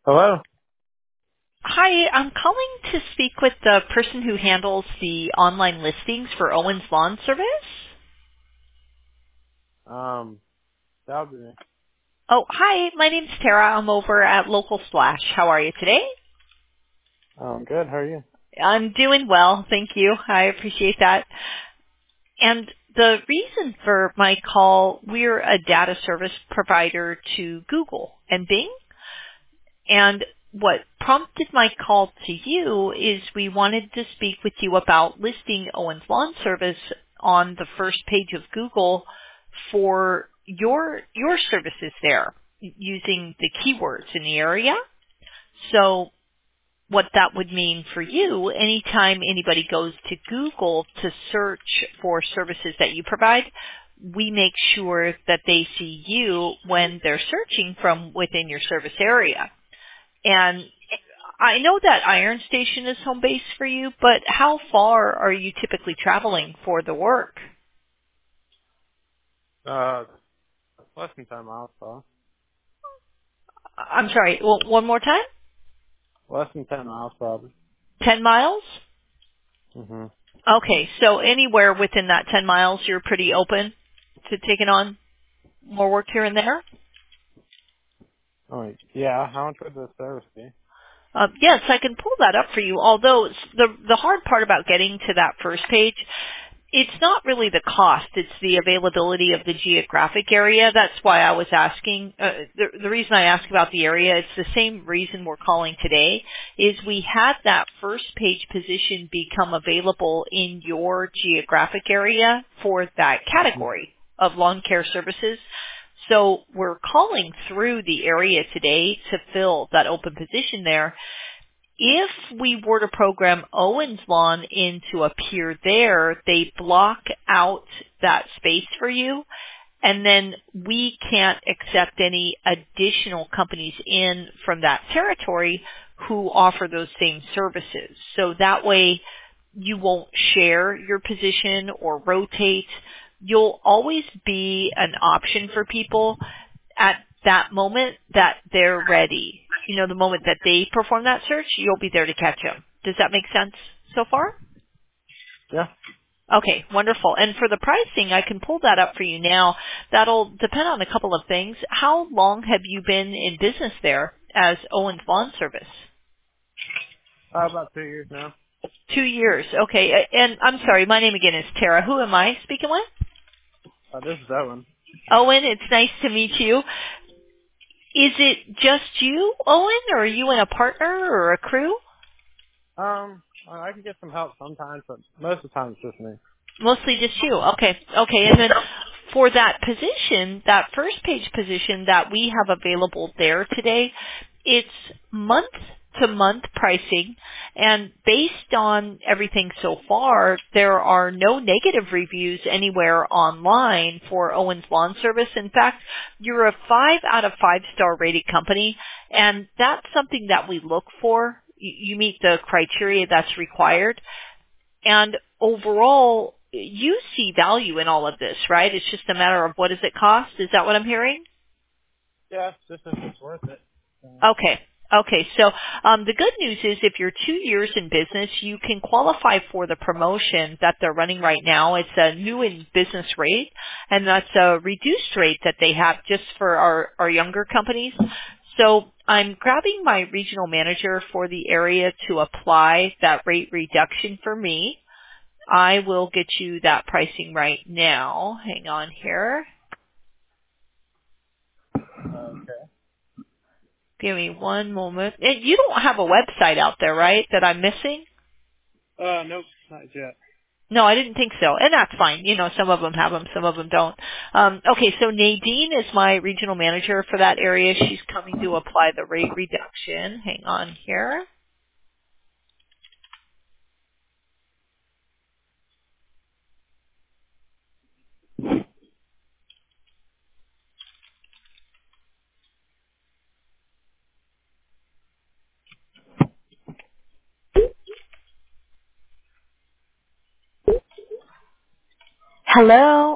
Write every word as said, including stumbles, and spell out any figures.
Hello? Hi, I'm calling to speak with the person who handles the online listings for Owens Lawn Service. Um, that'll be me. Oh, hi, my name's Tara. I'm over at Local Splash. How are you today? Um, good. How are you? I'm doing well, thank you. I appreciate that. And the reason for my call, we're a data service provider to Google and Bing. And what prompted my call to you is we wanted to speak with you about listing Owens Lawn Service on the first page of Google for your your services there using the keywords in the area. So what that would mean for you, anytime anybody goes to Google to search for services that you provide, we make sure that they see you when they're searching from within your service area. And I know that Iron Station is home base for you, but how far are you typically traveling for the work? Uh, less than ten miles, so. I'm sorry, well, one more time? Less than ten miles, probably. ten miles? hmm Okay, so anywhere within that ten miles, you're pretty open to taking on more work here and there? Oh, yeah. How much would the service be? Uh, yes, I can pull that up for you. Although it's the the hard part about getting to that first page, it's not really the cost; it's the availability of the geographic area. That's why I was asking. Uh, the, the reason I asked about the area, it's the same reason we're calling today. Is we had that first page position become available in your geographic area for that hmm category of lawn care services. So we're calling through the area today to fill that open position there. If we were to program Owens Lawn in to appear there, they block out that space for you, and then we can't accept any additional companies in from that territory who offer those same services. So that way you won't share your position or rotate. You'll always be an option for people at that moment that they're ready. You know, the moment that they perform that search, you'll be there to catch them. Does that make sense so far? Yeah. Okay, wonderful. And for the pricing, I can pull that up for you now. That'll depend on a couple of things. How long have you been in business there as Owens Lawn Service? Uh, about two years now. Two years. Okay. A- And I'm sorry, my name again is Tara. Who am I speaking with? Uh, this is Owen. Owen, it's nice to meet you. Is it just you, Owen, or are you and a partner or a crew? Um, uh, I can get some help sometimes, but most of the time it's just me. Mostly just you. Okay. Okay. And then for that position, that first page position that we have available there today, it's month to month pricing, and based on everything so far, there are no negative reviews anywhere online for Owens Lawn Service. In fact, you're a five out of five star rated company, and that's something that we look for. You you meet the criteria that's required. And overall, you see value in all of this, right? It's just a matter of what does it cost? Is that what I'm hearing? Yeah, it's just if it's worth it. So. Okay. Okay. So um, the good news is if you're two years in business, you can qualify for the promotion that they're running right now. It's a new in business rate, and that's a reduced rate that they have just for our, our younger companies. So I'm grabbing my regional manager for the area to apply that rate reduction for me. I will get you that pricing right now. Hang on here. Okay. Give me one moment. And you don't have a website out there, right, that I'm missing? Uh, nope, not yet. No, I didn't think so. And that's fine. You know, some of them have them, some of them don't. Um, okay, so Nadine is my regional manager for that area. She's coming to apply the rate reduction. Hang on here. Hello?